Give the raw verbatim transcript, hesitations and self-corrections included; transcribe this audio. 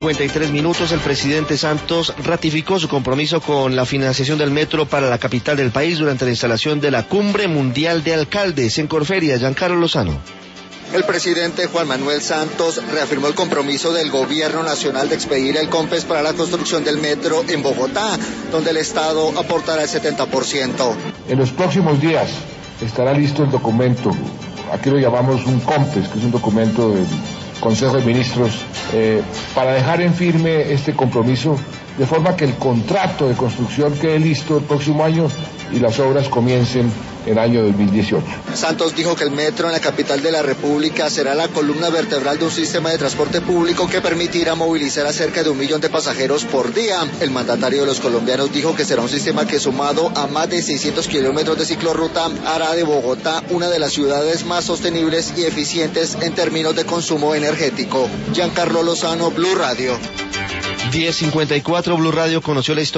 cincuenta y tres minutos, el presidente Santos ratificó su compromiso con la financiación del metro para la capital del país durante la instalación de la Cumbre Mundial de Alcaldes en Corferia. Giancarlo Lozano. El presidente Juan Manuel Santos reafirmó el compromiso del gobierno nacional de expedir el COMPES para la construcción del metro en Bogotá, donde el Estado aportará el setenta por ciento. En los próximos días estará listo el documento, aquí lo llamamos un COMPES, que es un documento del Consejo de Ministros, eh, para dejar en firme este compromiso, de forma que el contrato de construcción quede listo el próximo año y las obras comiencen el año dos mil dieciocho. Santos dijo que el metro en la capital de la República será la columna vertebral de un sistema de transporte público que permitirá movilizar a cerca de un millón de pasajeros por día. El mandatario de los colombianos dijo que será un sistema que, sumado a más de seiscientos kilómetros de ciclorruta, hará de Bogotá una de las ciudades más sostenibles y eficientes en términos de consumo energético. Giancarlo Lozano, Blue Radio. diez cincuenta y cuatro, Blue Radio conoció la historia